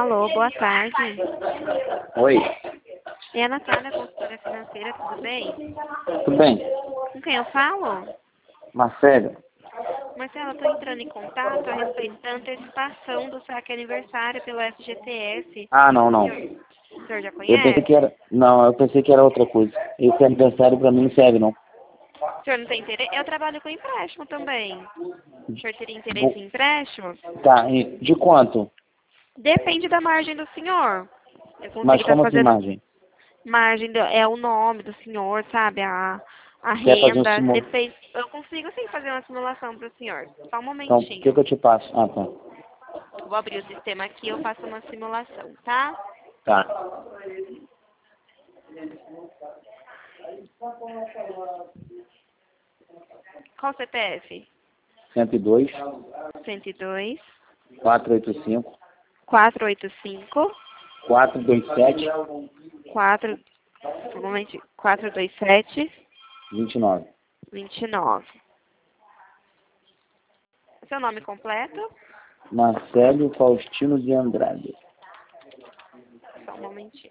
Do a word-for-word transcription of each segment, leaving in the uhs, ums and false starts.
Alô, boa tarde. Oi, É a Natália, consultora financeira, tudo bem? tudo bem? Com quem eu falo? Marcelo? Marcela, estou entrando em contato a respeito da antecipação do saque aniversário pelo F G T S. Ah, não, O não. senhor, o senhor já Eu pensei conhece? que era... Não, eu pensei que era outra coisa. Esse aniversário pra mim não serve, não. O senhor não tem interesse? Eu trabalho com empréstimo também. O senhor teria interesse Bom, em empréstimos? tá, e de quanto? Depende da margem do senhor. Eu consigo Mas estar como assim, fazendo margem? margem, do- é o nome do senhor, sabe? A, a Quer fazer um renda. simul... Depende. Eu consigo sim fazer uma simulação para o senhor. Só um Então, o que, que momentinho. eu te passo? Ah, tá. Vou abrir o sistema aqui e eu faço uma simulação, tá? Tá. Qual o C P F? cento e dois, cento e dois, quatrocentos e oitenta e cinco, quatrocentos e oitenta e cinco, quatrocentos e vinte e sete, quatro, um momento, quatrocentos e vinte e sete, vinte e nove. vinte e nove. Seu nome completo? Marcelo Faustino de Andrade. Só um momentinho.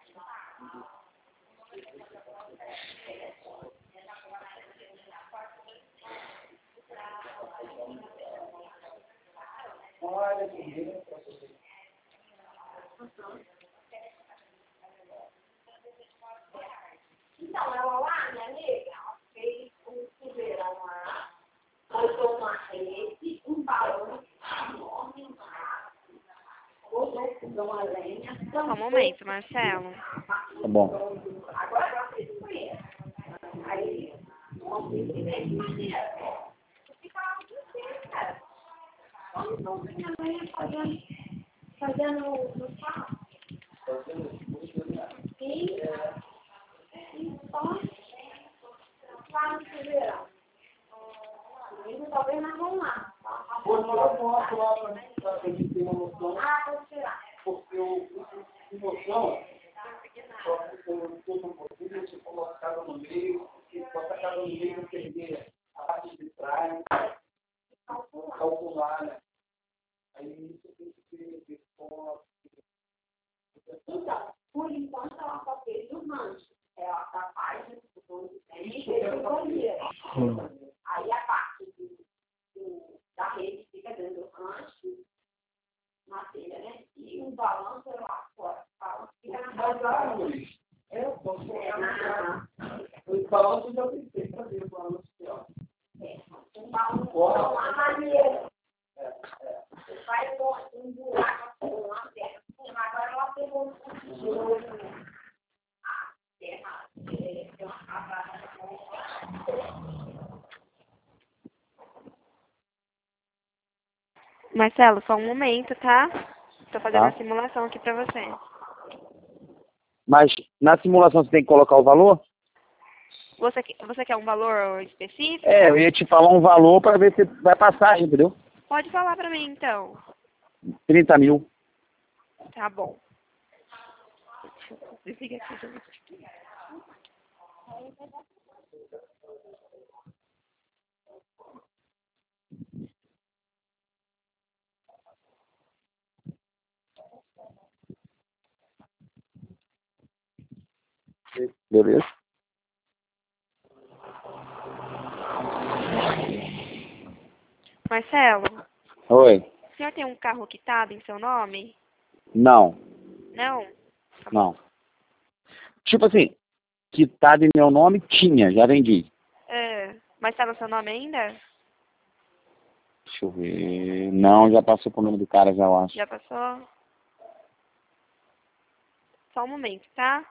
Então, ela lá, minha amiga, ela fez um chuveirão lá, botou uma rede, um balão enorme, botou um fogão a lenha. Só um momento, Marcelo. Tá bom. Agora ela fez um banheiro. Aí, ontem, ele fez um banheiro. Eu ficava assim, cara. Então, minha mãe fazendo, fazendo no quarto. E, e só lá no chuveirão. Domingo talvez nós vamos lá. Ah, pode tirar. Porque o emoção, só que o todo um pouquinho, você colocava no meio, e colocava no meio para perder a parte de trás, calcular, né? Aí você tem que ter de fora. Então, por enquanto ela só fez o rancho. Ela está capaz de e fez o banheiro. Aí a parte do, do, da rede fica dentro do rancho, na telha, né? E o balanço é lá fora. O balanço fica na Mas casa. ah, Luiz, eu posso É, colocar na, o balanço já pensei fazer o balanço aqui, ó. é, um balanço com a maneira. Você faz um, um buraco com uma terra. Agora ela pegou um tijolo. A terra é, tem uma cavada. Marcelo, só um momento, tá? Tô fazendo Tá. a simulação aqui pra você. Mas na simulação você tem que colocar o valor? Você, que- você quer um valor específico? É, eu ia te falar um valor para ver se vai passar, entendeu? Pode falar pra mim, então. trinta mil. Tá bom. Desliga aqui, gente. Beleza? Marcelo, Oi. o senhor tem um carro quitado em seu nome? Não, Não? Tá bom. não. Tipo assim, quitado em meu nome, tinha, já vendi. É, mas tá no seu nome ainda? Deixa eu ver. Não, já passou pro nome do cara, já eu acho. Já passou? Só um momento, tá?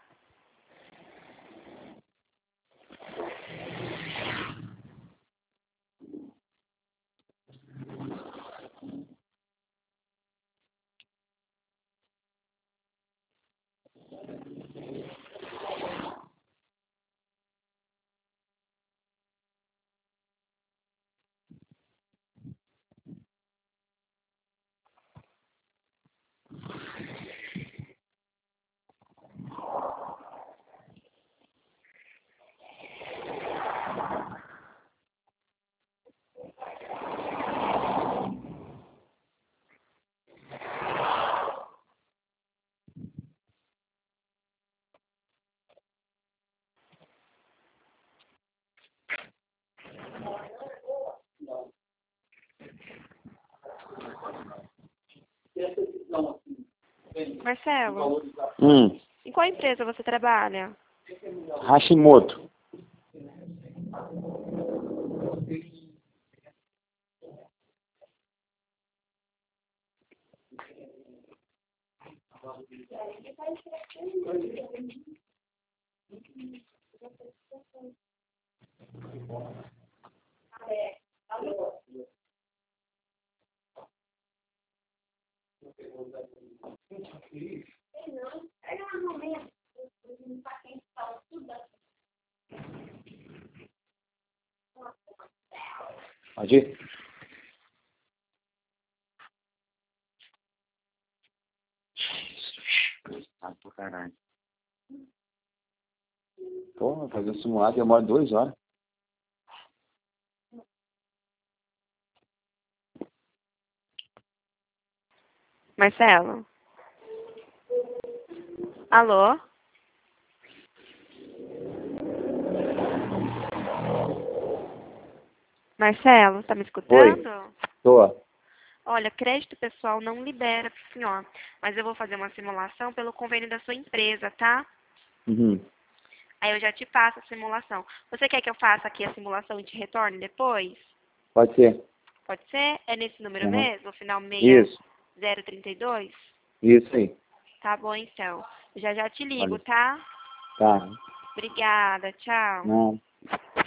essa visão, assim, Marcelo, Hum. em qual empresa você trabalha? Hashimoto. Pode ir? Ah, por caralho. Porra, fazer um simulado demora duas horas. Marcelo? Alô? Marcelo, tá me escutando? Oi. Tô. Olha, crédito pessoal não libera pro senhor, mas eu vou fazer uma simulação pelo convênio da sua empresa, tá? Uhum. Aí eu já te passo a simulação. Você quer que eu faça aqui a simulação e te retorne depois? Pode ser. Pode ser? É nesse número Uhum. mesmo? Final Isso. seis zero trinta e dois? Isso aí. Tá bom, então. Já já te ligo, Olha. tá? Tá. Obrigada, tchau. Não.